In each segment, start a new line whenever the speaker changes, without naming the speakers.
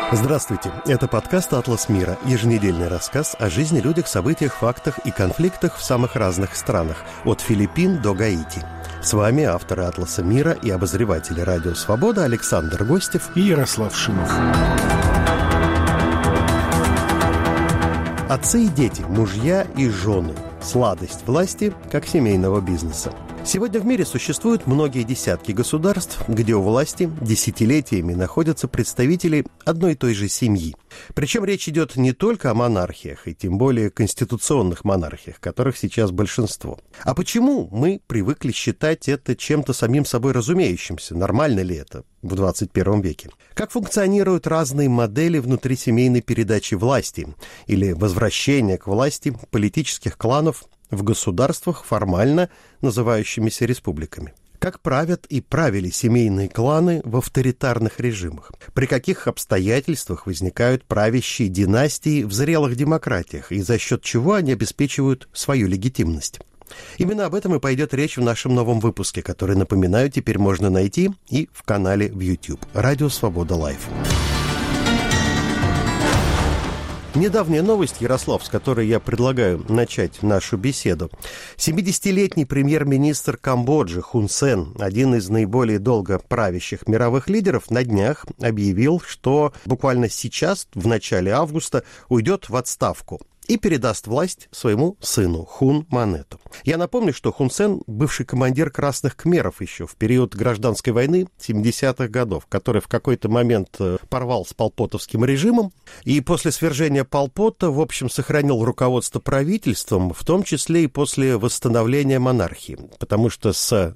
Здравствуйте, это подкаст «Атлас мира», еженедельный рассказ о жизни, людях, событиях, фактах и конфликтах в самых разных странах, от Филиппин до Гаити. С вами авторы «Атласа мира» и обозреватели «Радио Свобода» Александр Гостев
и Ярослав Шимов.
Отцы и дети, мужья и жены. Сладость власти как семейного бизнеса. Сегодня в мире существуют многие десятки государств, где у власти десятилетиями находятся представители одной и той же семьи. Причем речь идет не только о монархиях, и тем более конституционных монархиях, которых сейчас большинство. А почему мы привыкли считать это чем-то самим собой разумеющимся? Нормально ли это в 21 веке? Как функционируют разные модели внутрисемейной передачи власти или возвращения к власти политических кланов в государствах, формально называющимися республиками? Как правят и правили семейные кланы в авторитарных режимах? При каких обстоятельствах возникают правящие династии в зрелых демократиях, и за счет чего они обеспечивают свою легитимность? Именно об этом и пойдет речь в нашем новом выпуске, который, напоминаю, теперь можно найти и в канале в YouTube «Радио Свобода Лайв». Недавняя новость, Ярослав, с которой я предлагаю начать нашу беседу. 70-летний премьер-министр Камбоджи Хун Сен, один из наиболее долго правящих мировых лидеров, на днях объявил, что буквально сейчас, в начале августа, уйдет в отставку и передаст власть своему сыну Хун Манету. Я напомню, что Хун Сен – бывший командир Красных Кхмеров еще в период гражданской войны 70-х годов, который в какой-то момент порвал с полпотовским режимом, и после свержения Пол Пота, в общем, сохранил руководство правительством, в том числе и после восстановления монархии, потому что с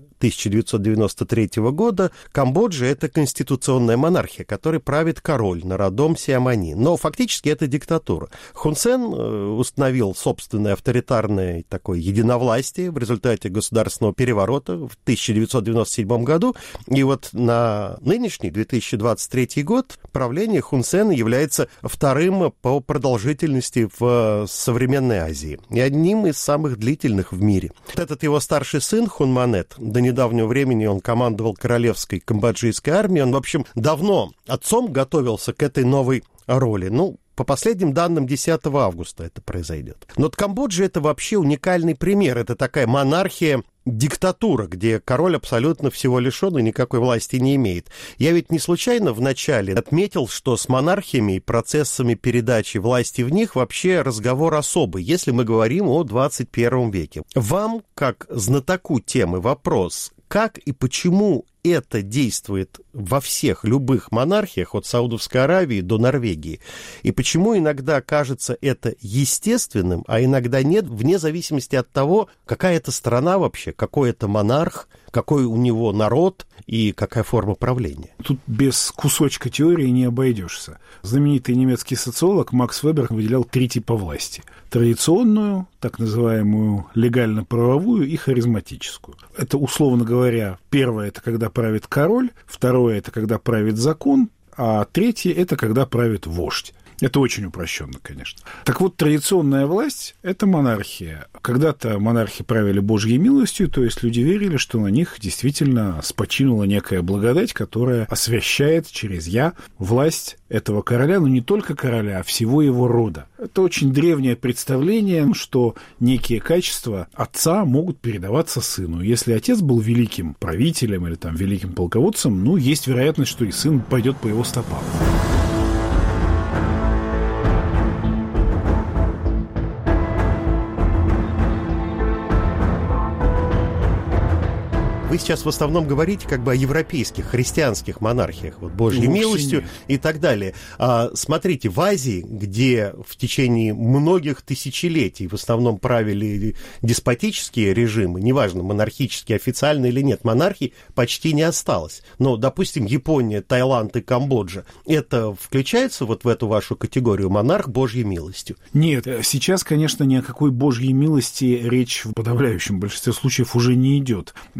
1993 года Камбоджа – это конституционная монархия, которой правит король народом Сиамани. Но фактически это диктатура. Хун Сен установил собственное авторитарное такое единовластие в результате государственного переворота в 1997 году. И вот на нынешний 2023 год правление Хун Сена является вторым по продолжительности в современной Азии и одним из самых длительных в мире. Этот его старший сын Хун Манет, до недавнего времени он командовал королевской камбоджийской армией, он, в общем, давно отцом готовился к этой новой роли. По последним данным, 10 августа это произойдет. Но Камбоджа – это вообще уникальный пример. Это такая монархия-диктатура, где король абсолютно всего лишен и никакой власти не имеет. Я ведь не случайно вначале отметил, что с монархиями и процессами передачи власти в них вообще разговор особый, если мы говорим о 21 веке. Вам, как знатоку темы, вопрос: как и почему это действует во всех любых монархиях, от Саудовской Аравии до Норвегии? И почему иногда кажется это естественным, а иногда нет, вне зависимости от того, какая это страна вообще, какой это монарх, какой у него народ и какая форма правления?
Тут без кусочка теории не обойдешься. Знаменитый немецкий социолог Макс Вебер выделял 3 типа власти. Традиционную, так называемую легально-правовую и харизматическую. Это, условно говоря, первое – это когда правит король, второе – это когда правит закон, а третье – это когда правит вождь. Это очень упрощенно, конечно. Так вот, традиционная власть – это монархия. Когда-то монархи правили Божьей милостью, то есть люди верили, что на них действительно спочинула некая благодать, которая освящает через «я» власть этого короля, но не только короля, а всего его рода. Это очень древнее представление, что некие качества отца могут передаваться сыну. Если отец был великим правителем или великим полководцем, есть вероятность, что и сын пойдет по его стопам.
Вы сейчас в основном говорите о европейских, христианских монархиях, Божьей милостью и так далее. Смотрите, в Азии, где в течение многих тысячелетий в основном правили деспотические режимы, неважно, монархические, официальные или нет, монархий почти не осталось. Но, допустим, Япония, Таиланд и Камбоджа, это включается в эту вашу категорию монарх Божьей милостью?
Нет, сейчас, конечно, ни о какой Божьей милости речь в подавляющем большинстве случаев уже не идет. Сейчас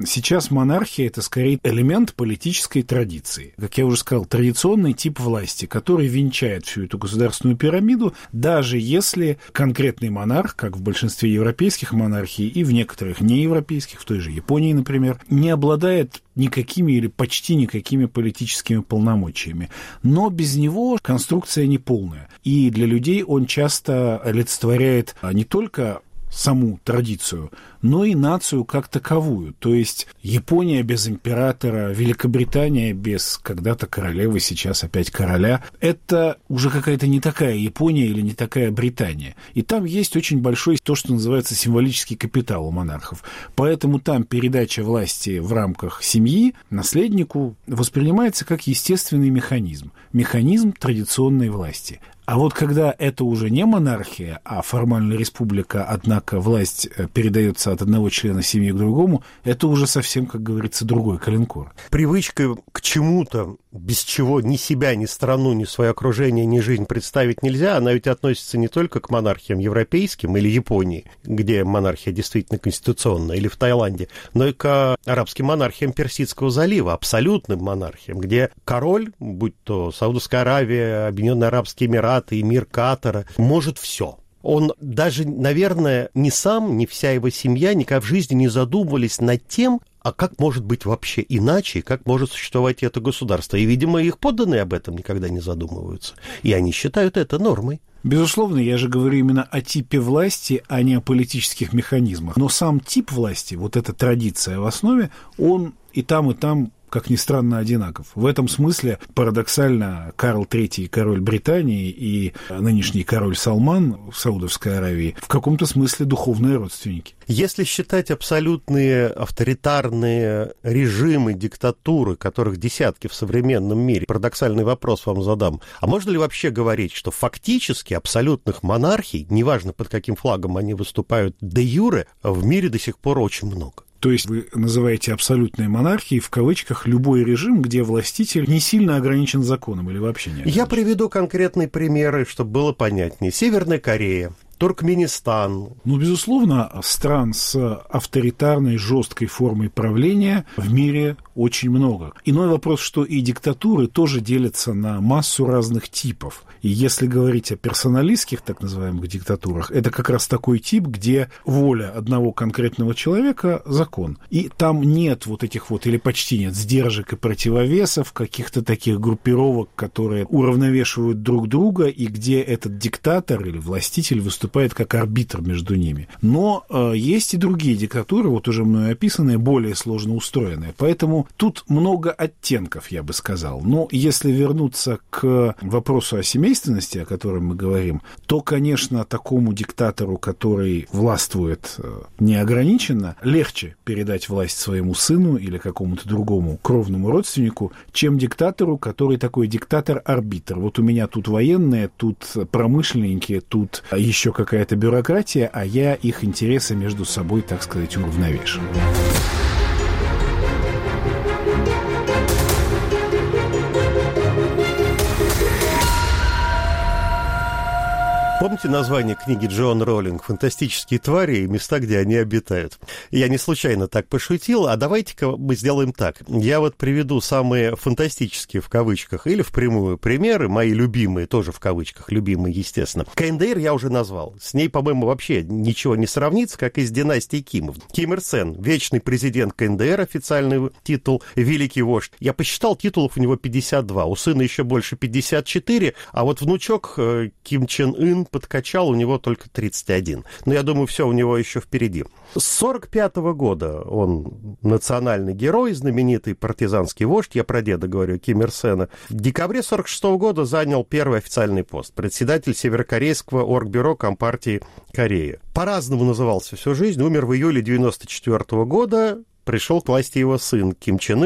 раз монархия – это скорее элемент политической традиции. Как я уже сказал, традиционный тип власти, который венчает всю эту государственную пирамиду, даже если конкретный монарх, как в большинстве европейских монархий и в некоторых неевропейских, в той же Японии, например, не обладает никакими или почти никакими политическими полномочиями. Но без него конструкция неполная. И для людей он часто олицетворяет не только саму традицию, но и нацию как таковую. То есть Япония без императора, Великобритания без когда-то королевы, сейчас опять короля. Это уже какая-то не такая Япония или не такая Британия. И там есть очень большой то, что называется символический капитал у монархов. Поэтому там передача власти в рамках семьи наследнику воспринимается как естественный механизм. Механизм традиционной власти. А вот когда это уже не монархия, а формальная республика, однако власть передается от одного члена семьи к другому, это уже совсем, как говорится, другой калинкор.
Привычка к чему-то, без чего ни себя, ни страну, ни свое окружение, ни жизнь представить нельзя, она ведь относится не только к монархиям европейским или Японии, где монархия действительно конституционная, или в Таиланде, но и к арабским монархиям Персидского залива, абсолютным монархиям, где король, будь то Саудовская Аравия, Объединенные Арабские Эмираты, эмир Катара, может все. Он даже, наверное, ни сам, ни вся его семья никогда в жизни не задумывались над тем, а как может быть вообще иначе, как может существовать это государство. И, видимо, их подданные об этом никогда не задумываются. И они считают это нормой.
Безусловно, я же говорю именно о типе власти, а не о политических механизмах. Но сам тип власти, вот эта традиция в основе, он и там, как ни странно, одинаков. В этом смысле парадоксально Карл III, король Британии, и нынешний король Салман в Саудовской Аравии в каком-то смысле духовные родственники.
Если считать абсолютные авторитарные режимы, диктатуры, которых десятки в современном мире, парадоксальный вопрос вам задам. А можно ли вообще говорить, что фактически абсолютных монархий, неважно под каким флагом они выступают де юре, в мире до сих пор очень много?
То есть вы называете абсолютной монархией в кавычках любой режим, где властитель не сильно ограничен законом или вообще не ограничен?
Я приведу конкретные примеры, чтобы было понятнее. Северная Корея, Туркменистан.
Ну, безусловно, стран с авторитарной, жесткой формой правления в мире очень много. Иной вопрос, что и диктатуры тоже делятся на массу разных типов. И если говорить о персоналистских, так называемых, диктатурах, это как раз такой тип, где воля одного конкретного человека – закон. И там нет вот этих вот, или почти нет, сдержек и противовесов, каких-то таких группировок, которые уравновешивают друг друга, и где этот диктатор или властитель выступает как арбитр между ними. Но есть и другие диктатуры, вот уже мною описанные, более сложно устроенные. Поэтому тут много оттенков, я бы сказал. Но если вернуться к вопросу о семейственности, о котором мы говорим, то, конечно, такому диктатору, который властвует неограниченно, легче передать власть своему сыну или какому-то другому кровному родственнику, чем диктатору, который такой диктатор-арбитр. Вот у меня тут военные, тут промышленники, тут еще какая-то бюрократия, а я их интересы между собой, так сказать, уравновешиваю.
Помните название книги Джоан Роулинг «Фантастические твари и места, где они обитают»? Я не случайно так пошутил, а давайте-ка мы сделаем так. Я вот приведу самые фантастические, в кавычках, или впрямую примеры, мои любимые, тоже в кавычках, любимые, естественно. КНДР я уже назвал. С ней, по-моему, вообще ничего не сравнится, как и с династией Кимов. Ким Ир Сен, вечный президент КНДР, официальный титул, великий вождь. Я посчитал, титулов у него 52, у сына еще больше 54, а вот внучок Ким Чен Ын подкачал, у него только 31. Но я думаю, все у него еще впереди. С 1945 года он национальный герой, знаменитый партизанский вождь, я про деда говорю, Ким Ир Сена. В декабре 1946 года занял первый официальный пост. Председатель Северокорейского оргбюро Компартии Кореи. По-разному назывался всю жизнь, умер в июле 1994 года. Пришел к власти его сын Ким Чен Ир.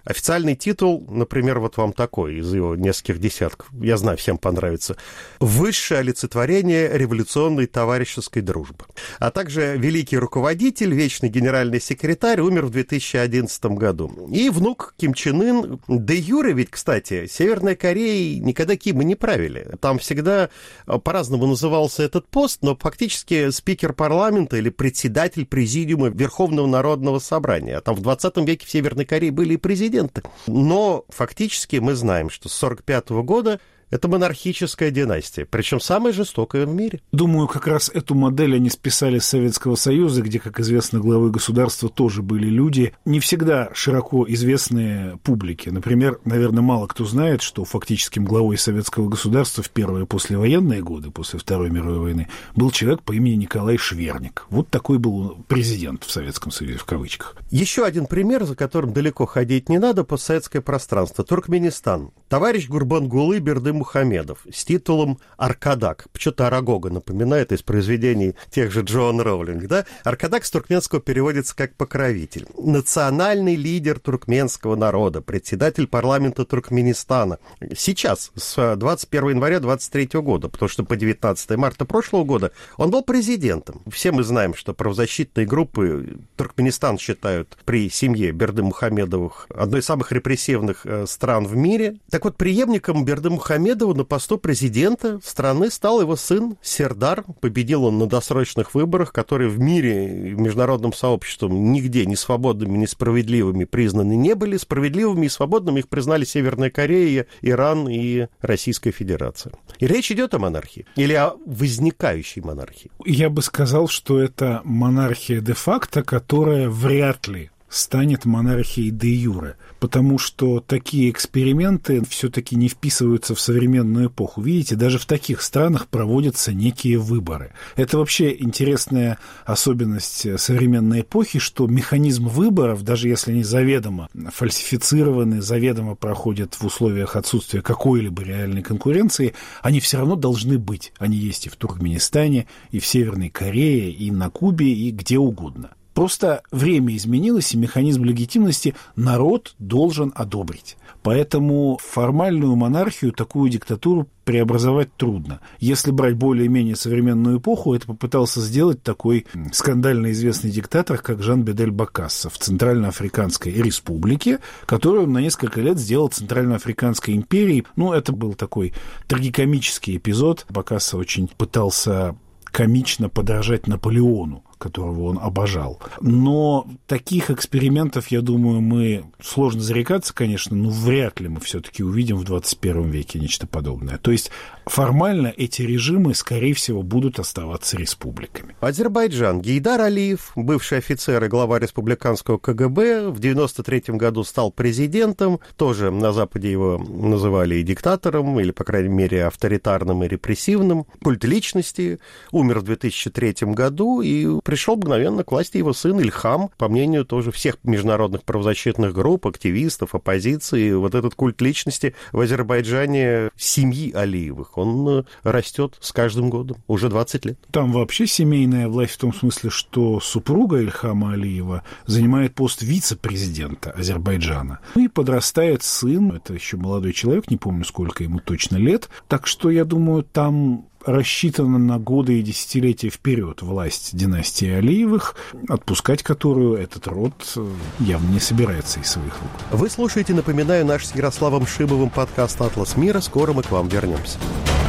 Официальный титул, например, вот вам такой, из его нескольких десятков, я знаю, всем понравится. Высшее олицетворение революционной товарищеской дружбы. А также великий руководитель, вечный генеральный секретарь, умер в 2011 году. И внук Ким Чен Ын, де юре ведь, кстати, Северной Кореей никогда Кима не правили. Там всегда по-разному назывался этот пост, но фактически спикер парламента или председатель президиума Верховного народного собрания. Там в 20 веке в Северной Корее были и президенты. Но фактически мы знаем, что с 1945 года это монархическая династия, причем самая жестокая в мире.
Думаю, как раз эту модель они списали с Советского Союза, где, как известно, главой государства тоже были люди, не всегда широко известные публике. Например, наверное, мало кто знает, что фактическим главой советского государства в первые послевоенные годы, после Второй мировой войны, был человек по имени Николай Шверник. Вот такой был президент в Советском Союзе, в кавычках.
Еще один пример, за которым далеко ходить не надо, постсоветское пространство. Туркменистан. Товарищ Гурбангулы Бердымухамедов с титулом Аркадак. Что-то Арагога напоминает из произведений тех же Джоан Роулинг, да? Аркадак с туркменского переводится как покровитель. Национальный лидер туркменского народа, председатель парламента Туркменистана. Сейчас, с 21 января 2023 года, потому что по 19 марта прошлого года он был президентом. Все мы знаем, что правозащитные группы Туркменистан считают при семье Бердымухамедовых одной из самых репрессивных стран в мире. Так вот, преемником Бердымухамедова на посту президента страны стал его сын Сердар. Победил он на досрочных выборах, которые в мире, в международном сообществе нигде ни свободными, ни справедливыми признаны не были. Справедливыми и свободными их признали Северная Корея, Иран и Российская Федерация. И речь идет о монархии или о возникающей монархии?
Я бы сказал, что это монархия де-факто, которая вряд ли станет монархией де-юре, потому что такие эксперименты все-таки не вписываются в современную эпоху. Видите, даже в таких странах проводятся некие выборы. Это вообще интересная особенность современной эпохи, что механизм выборов, даже если они заведомо фальсифицированы, заведомо проходят в условиях отсутствия какой-либо реальной конкуренции, они все равно должны быть. Они есть и в Туркменистане, и в Северной Корее, и на Кубе, и где угодно. Просто время изменилось, и механизм легитимности народ должен одобрить. Поэтому формальную монархию, такую диктатуру преобразовать трудно. Если брать более-менее современную эпоху, это попытался сделать такой скандально известный диктатор, как Жан-Бедель Бокассо в Центральноафриканской республике, которую он на несколько лет сделал Центральноафриканской империей. Ну, это был такой трагикомический эпизод. Бокассо очень пытался комично подражать Наполеону, которого он обожал. Но таких экспериментов, я думаю, сложно зарекаться, конечно, но вряд ли мы все-таки увидим в 21 веке нечто подобное. То есть формально эти режимы, скорее всего, будут оставаться республиками.
Азербайджан. Гейдар Алиев, бывший офицер и глава республиканского КГБ, в 1993 году стал президентом. Тоже на Западе его называли и диктатором, или, по крайней мере, авторитарным и репрессивным. Культ личности. Умер в 2003 году, и пришел мгновенно к власти его сын Ильхам, по мнению тоже всех международных правозащитных групп, активистов, оппозиции. Вот этот культ личности в Азербайджане семьи Алиевых, он растет с каждым годом, уже 20 лет.
Там вообще семейная власть в том смысле, что супруга Ильхама Алиева занимает пост вице-президента Азербайджана. И подрастает сын, это еще молодой человек, не помню, сколько ему точно лет. Так что, я думаю, там рассчитана на годы и десятилетия вперед власть династии Алиевых, отпускать которую этот род явно не собирается из своих рук.
Вы слушаете, напоминаю, наш с Ярославом Шибовым подкаст «Атлас мира». Скоро мы к вам вернемся.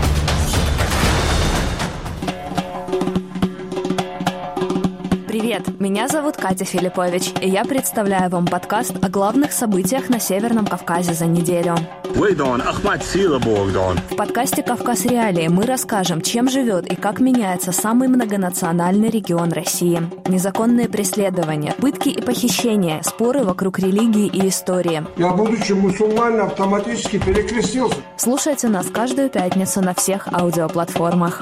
Привет, меня зовут Катя Филиппович, и я представляю вам подкаст о главных событиях на Северном Кавказе за неделю. В подкасте «Кавказ Реалии» мы расскажем, чем живет и как меняется самый многонациональный регион России. Незаконные преследования, пытки и похищения, споры вокруг религии и истории.
Я, будучи мусульманином, автоматически перекрестился.
Слушайте нас каждую пятницу на всех аудиоплатформах.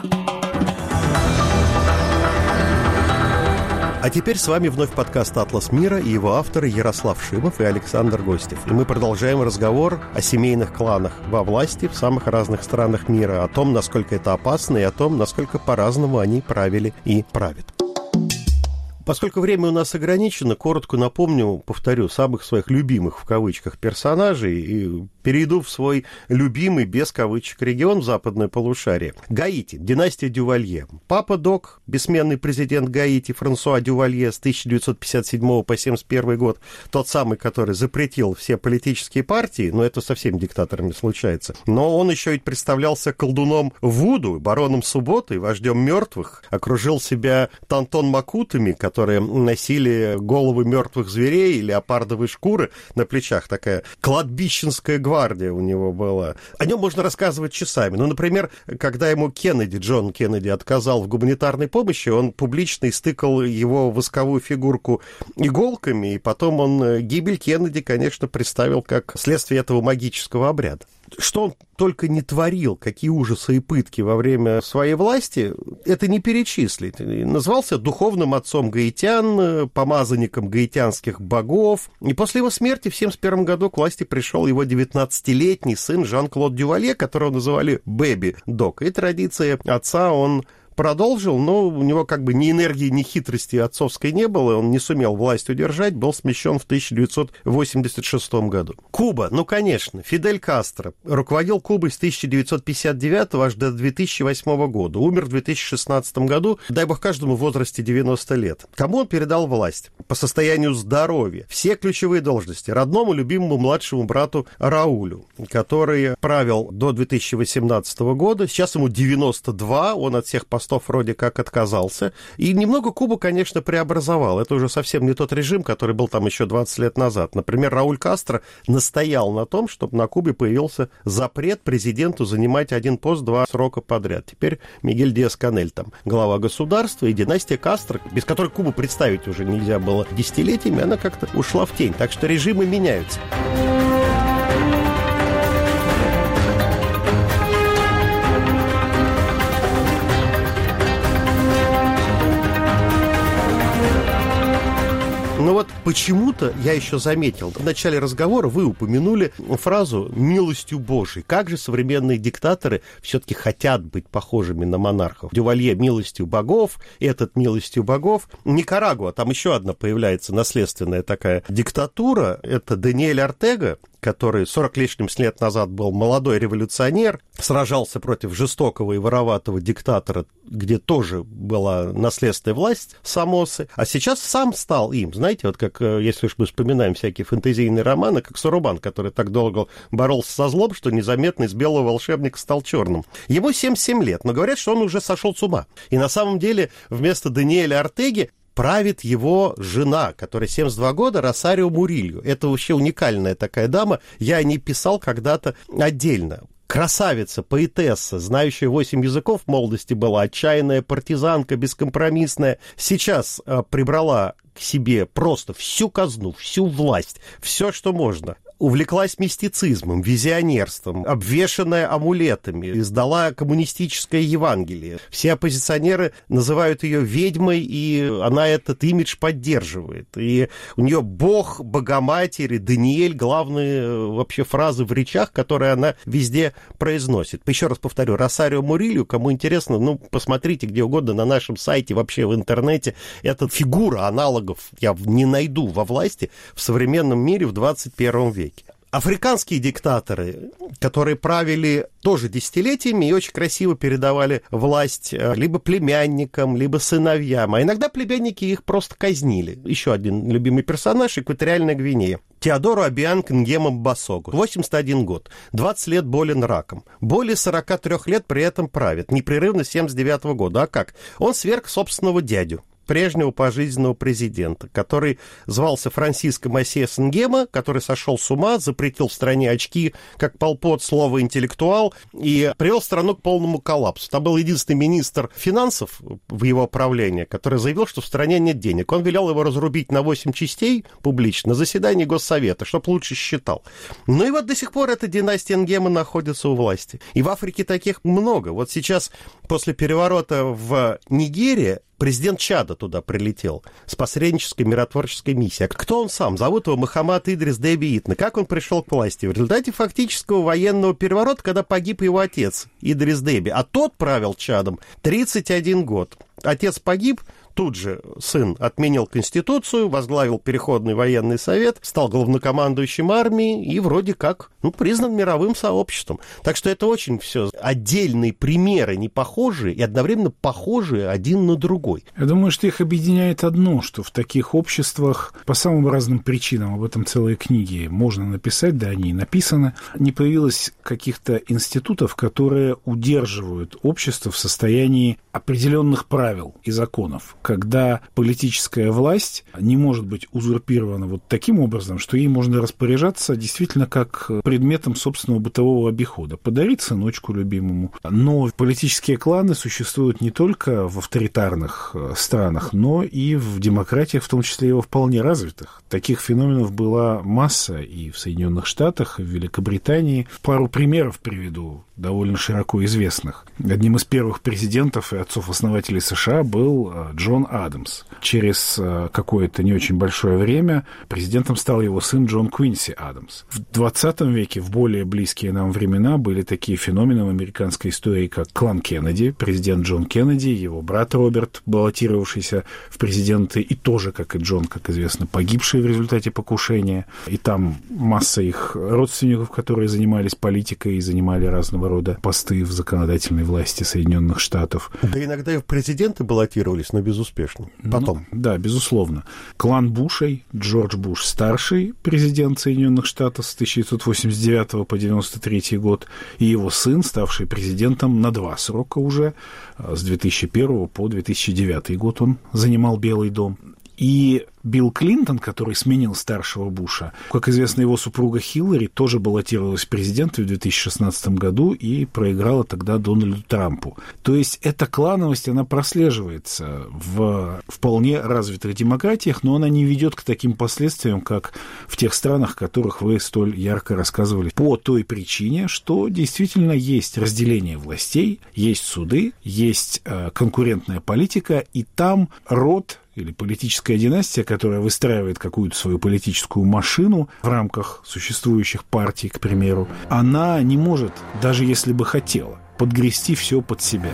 А теперь с вами вновь подкаст «Атлас мира» и его авторы Ярослав Шибов и Александр Гостев. И мы продолжаем разговор о семейных кланах во власти в самых разных странах мира, о том, насколько это опасно, и о том, насколько по-разному они правили и правят. Поскольку время у нас ограничено, коротко напомню, повторю, самых своих любимых в кавычках персонажей и перейду в свой любимый без кавычек регион, западное полушарие. Гаити, династия Дювалье. Папа Док, бессменный президент Гаити Франсуа Дювалье с 1957 по 1971 год, тот самый, который запретил все политические партии, но это совсем диктатором не случается. Но он еще и представлялся колдуном Вуду, бароном субботы, вождем мертвых, окружил себя тантон-макутами, которые носили головы мертвых зверей, леопардовые шкуры на плечах. Такая кладбищенская гвардия у него была. О нем можно рассказывать часами. Ну, например, когда ему Джон Кеннеди отказал в гуманитарной помощи, он публично истыкал его восковую фигурку иголками, и потом он гибель Кеннеди, конечно, представил как следствие этого магического обряда. Что он только не творил, какие ужасы и пытки во время своей власти, это не перечислить. Назвался духовным отцом гаитян, помазанником гаитянских богов. И после его смерти в 1971 году к власти пришел его 19-летний сын Жан-Клод Дювалье, которого называли Бэби Док. И традиции отца он продолжил, но у него как бы ни энергии, ни хитрости отцовской не было, он не сумел власть удержать, был смещен в 1986 году. Куба, ну, конечно, Фидель Кастро руководил Кубой с 1959 аж до 2008 года, умер в 2016 году, дай бог каждому в возрасте 90 лет. Кому он передал власть? По состоянию здоровья. Все ключевые должности. Родному, любимому младшему брату Раулю, который правил до 2018 года, сейчас ему 92, он от всех постов вроде как отказался. И немного Кубу, конечно, преобразовал. Это уже совсем не тот режим, который был там еще 20 лет назад. Например, Рауль Кастро настоял на том, чтобы на Кубе появился запрет президенту занимать один пост 2 срока подряд. Теперь Мигель Диас-Канель там глава государства, и династия Кастро, без которой Кубу представить уже нельзя было десятилетиями, она как-то ушла в тень. Так что режимы меняются. Но вот почему-то я еще заметил, в начале разговора вы упомянули фразу «милостью Божией». Как же современные диктаторы все-таки хотят быть похожими на монархов? Дювалье «милостью богов», этот «милостью богов». Никарагуа, там еще одна появляется наследственная такая диктатура, это Даниэль Ортега, который 40 лишним лет назад был молодой революционер, сражался против жестокого и вороватого диктатора, где тоже была наследственная власть Самосы, а сейчас сам стал им. Знаете, вот как, если уж мы вспоминаем всякие фэнтезийные романы, как Сарубан, который так долго боролся со злом, что незаметно из белого волшебника стал черным. Ему 77 лет, но говорят, что он уже сошел с ума. И на самом деле вместо Даниэля Ортеги правит его жена, которая 72 года, Росарио Мурильо. Это вообще уникальная такая дама. Я о ней писал когда-то отдельно. Красавица, поэтесса, знающая 8 языков в молодости была, отчаянная партизанка, бескомпромиссная. Сейчас прибрала к себе просто всю казну, всю власть, все, что можно. Увлеклась мистицизмом, визионерством, обвешанная амулетами, издала коммунистическое Евангелие. Все оппозиционеры называют ее ведьмой, и она этот имидж поддерживает. И у нее Бог, Богоматерь, Даниэль, главные вообще фразы в речах, которые она везде произносит. Еще раз повторю, Росарио Мурильо, кому интересно, ну, посмотрите где угодно на нашем сайте, вообще в интернете. Эта фигура, аналогов я не найду во власти в современном мире в 21 веке. Африканские диктаторы, которые правили тоже десятилетиями и очень красиво передавали власть либо племянникам, либо сыновьям, а иногда племянники их просто казнили. Еще один любимый персонаж — Экваториальная Гвинея. Теодоро Обианг Нгема Басогу, 81 год, 20 лет болен раком, более 43 лет при этом правит, непрерывно с 79 года. А как? Он сверг собственного дядю, прежнего пожизненного президента, который звался Франсиско Масиас Нгема, который сошел с ума, запретил в стране очки, как Пол Пот, слово «интеллектуал», и привел страну к полному коллапсу. Там был единственный министр финансов в его правлении, который заявил, что в стране нет денег. Он велел его разрубить на 8 частей публично на заседании Госсовета, чтоб лучше считал. Ну и вот до сих пор эта династия Нгема находится у власти. И в Африке таких много. Вот сейчас, после переворота в Нигерии, президент Чада туда прилетел с посреднической миротворческой миссией. А кто он сам? Зовут его Мохаммад Идрис Деби Итне. Как он пришел к власти? В результате фактического военного переворота, когда погиб его отец Идрис Деби. А тот правил Чадом 31 год. Отец погиб, тут же сын отменил Конституцию, возглавил Переходный военный совет, стал главнокомандующим армии и вроде как признан мировым сообществом. Так что это очень все отдельные примеры, не похожие и одновременно похожие один на другой.
Я думаю, что их объединяет одно, что в таких обществах по самым разным причинам, об этом целые книги можно написать, да, они и написаны, не появилось каких-то институтов, которые удерживают общество в состоянии определенных правил и законов, когда политическая власть не может быть узурпирована вот таким образом, что ей можно распоряжаться действительно как предметом собственного бытового обихода. Подарить сыночку любимому. Но политические кланы существуют не только в авторитарных странах, но и в демократиях, в том числе и во вполне развитых. Таких феноменов была масса и в Соединенных Штатах, и в Великобритании. Пару примеров приведу, довольно широко известных. Одним из первых президентов и отцов-основателей США был Джон Адамс. Через какое-то не очень большое время президентом стал его сын Джон Квинси Адамс. В 20 веке, в более близкие нам времена, были такие феномены в американской истории, как клан Кеннеди, президент Джон Кеннеди, его брат Роберт, баллотировавшийся в президенты, и тоже, как и Джон, как известно, погибший в результате покушения. И там масса их родственников, которые занимались политикой и занимали разного рода посты в законодательной власти Соединенных Штатов.
Да иногда и в президенты баллотировались, но безуспешно. Потом.
Да, безусловно. Клан Бушей, Джордж Буш старший, президент Соединенных Штатов с 1989 по 1993 год, и его сын, ставший президентом на 2 срока уже, с 2001 по 2009 год он занимал Белый дом. И Билл Клинтон, который сменил старшего Буша, как известно, его супруга Хиллари тоже баллотировалась в президенты в 2016 году и проиграла тогда Дональду Трампу. То есть эта клановость, она прослеживается в вполне развитых демократиях, но она не ведет к таким последствиям, как в тех странах, о которых вы столь ярко рассказывали, по той причине, что действительно есть разделение властей, есть суды, есть конкурентная политика, и там род или политическая династия, которая выстраивает какую-то свою политическую машину в рамках существующих партий, к примеру, она не может, даже если бы хотела, подгрести все под себя.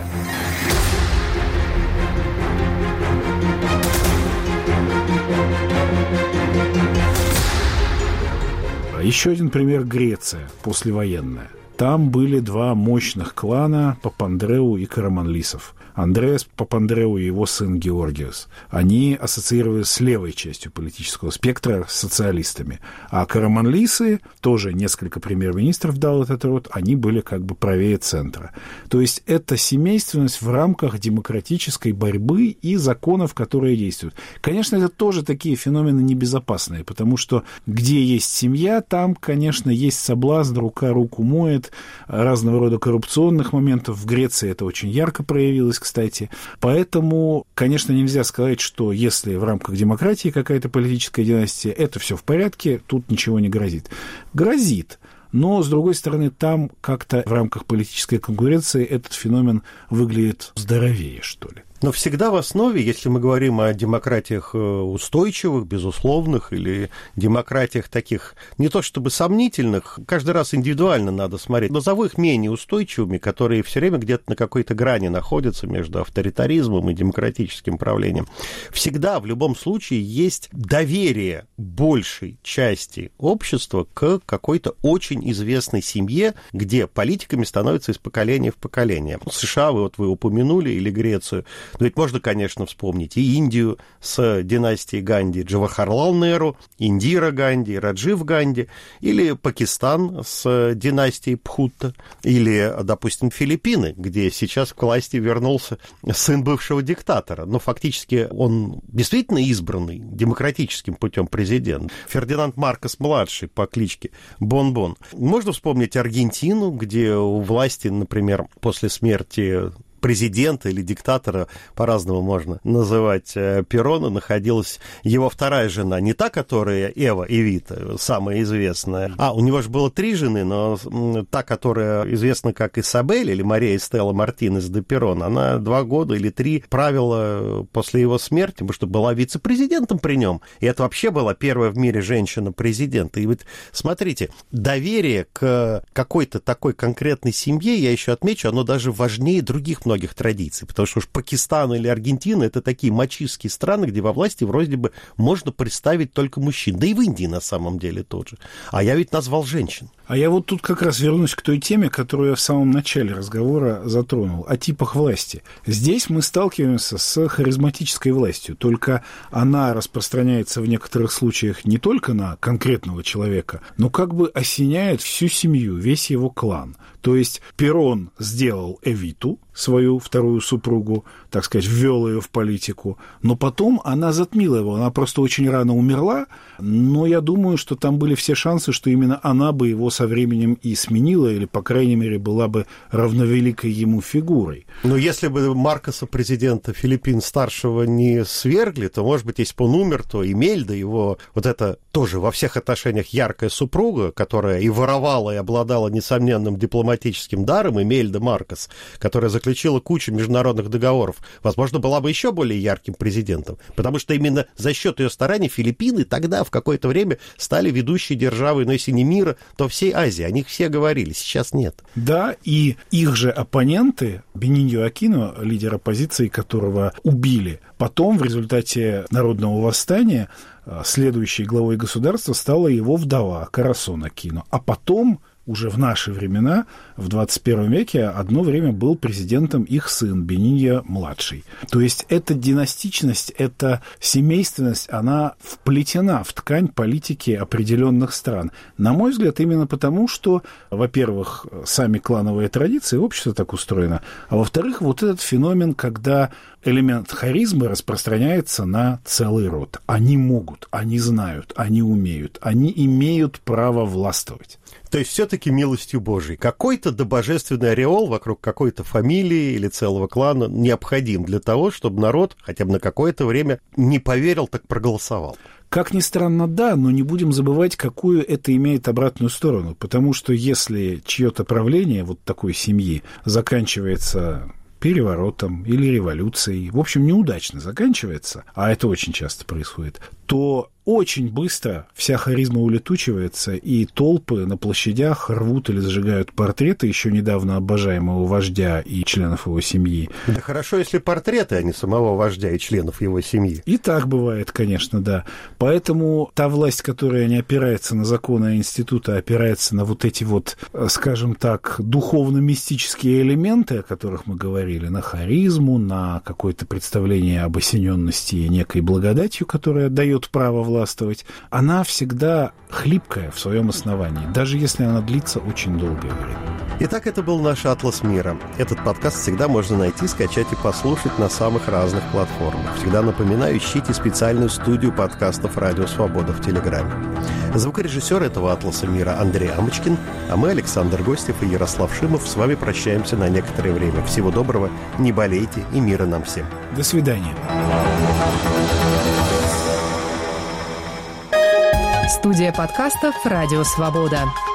Еще один пример — Греция, послевоенная. Там были 2 мощных клана — Папандреу и Караманлисов. Андреас Папандреу и его сын Георгиос. Они ассоциировались с левой частью политического спектра, с социалистами. А Караманлисы, тоже несколько премьер-министров дал этот род, они были как бы правее центра. То есть это семейственность в рамках демократической борьбы и законов, которые действуют. Конечно, это тоже такие феномены небезопасные, потому что где есть семья, там, конечно, есть соблазн, рука руку моет, разного рода коррупционных моментов. В Греции это очень ярко проявилось, кстати. Поэтому, конечно, нельзя сказать, что если в рамках демократии какая-то политическая династия, это все в порядке, тут ничего не грозит. Грозит. Но, с другой стороны, там как-то в рамках политической конкуренции этот феномен выглядит здоровее, что ли.
Но всегда в основе, если мы говорим о демократиях устойчивых, безусловных, или демократиях таких, не то чтобы сомнительных, каждый раз индивидуально надо смотреть, назову их менее устойчивыми, которые все время где-то на какой-то грани находятся между авторитаризмом и демократическим правлением. Всегда, в любом случае, есть доверие большей части общества к какой-то очень известной семье, где политиками становятся из поколения в поколение. США, вы упомянули, или Грецию. Но ведь можно, конечно, вспомнить и Индию с династией Ганди, Джавахарлал Неру, Индира Ганди, Раджив Ганди, или Пакистан с династией Бхутта, или, допустим, Филиппины, где сейчас к власти вернулся сын бывшего диктатора. Но фактически он действительно избранный демократическим путем президент. Фердинанд Маркос-младший по кличке Бон-Бон. Можно вспомнить Аргентину, где у власти, например, после смерти президента или диктатора, по-разному можно называть, Перона, находилась его вторая жена, не та, которая Эва Эвита, самая известная. У него же было 3 жены, но та, которая известна как Исабель или Мария Эстелла Мартинес де Перон, она 2 года или 3 правила после его смерти, потому что была вице-президентом при нем. И это вообще была первая в мире женщина-президент. И вот смотрите, доверие к какой-то такой конкретной семье, я еще отмечу, оно даже важнее других многих многих традиций, потому что уж Пакистан или Аргентина — это такие мачистские страны, где во власти вроде бы можно представить только мужчин. Да и в Индии на самом деле тоже. А я ведь назвал женщин.
А я вот тут как раз вернусь к той теме, которую я в самом начале разговора затронул, о типах власти. Здесь мы сталкиваемся с харизматической властью, только она распространяется в некоторых случаях не только на конкретного человека, но как бы осеняет всю семью, весь его клан. То есть Перрон сделал Эвиту, свою вторую супругу, так сказать, ввел ее в политику, но потом она затмила его, она просто очень рано умерла, но я думаю, что там были все шансы, что именно она бы его со временем и сменила, или, по крайней мере, была бы равновеликой ему фигурой.
Но если бы Маркоса, президента Филиппин старшего, не свергли, то, может быть, если бы он умер, то Имельда, его вот это тоже во всех отношениях яркая супруга, которая и воровала, и обладала несомненным дипломатическим даром, Имельда Маркос, которая заключила кучу международных договоров, возможно, была бы еще более ярким президентом, потому что именно за счет ее стараний Филиппины тогда в какое-то время стали ведущей державой, но если не мира, то всей Азии. О них все говорили, сейчас нет.
Да, и их же оппоненты, Бениньо Акино, лидер оппозиции, которого убили, потом в результате народного восстания следующей главой государства стала его вдова Карасон Акино, а потом уже в наши времена, в 21 веке, одно время был президентом их сын Бениньо-младший. То есть эта династичность, эта семейственность, она вплетена в ткань политики определенных стран. На мой взгляд, именно потому, что, во-первых, сами клановые традиции, общество так устроено, а во-вторых, вот этот феномен, когда элемент харизмы распространяется на целый род. Они могут, они знают, они умеют, они имеют право властвовать.
То есть все-таки милостью Божией. Какой-то добожественный ореол вокруг какой-то фамилии или целого клана необходим для того, чтобы народ хотя бы на какое-то время не поверил, так проголосовал.
Как ни странно, да, но не будем забывать, какую это имеет обратную сторону. Потому что если чье-то правление вот такой семьи заканчивается переворотом или революцией, в общем, неудачно заканчивается, а это очень часто происходит, то очень быстро вся харизма улетучивается, и толпы на площадях рвут или сжигают портреты еще недавно обожаемого вождя и членов его семьи.
Да хорошо, если портреты, а не самого вождя и членов его семьи.
И так бывает, конечно, да. Поэтому та власть, которая не опирается на законы института, а опирается на вот эти вот, скажем так, духовно-мистические элементы, о которых мы говорили, на харизму, на какое-то представление об осененности некой благодатью, которая дает право властвовать, она всегда хлипкая в своем основании, даже если она длится очень долгое время.
Итак, это был наш «Атлас мира». Этот подкаст всегда можно найти, скачать и послушать на самых разных платформах. Всегда напоминаю, ищите специальную студию подкастов «Радио Свобода» в Телеграме. Звукорежиссер этого «Атласа мира» Андрей Амочкин, а мы, Александр Гостев и Ярослав Шимов, с вами прощаемся на некоторое время. Всего доброго, не болейте и мира нам всем.
До свидания.
Студия подкастов «Радио Свобода».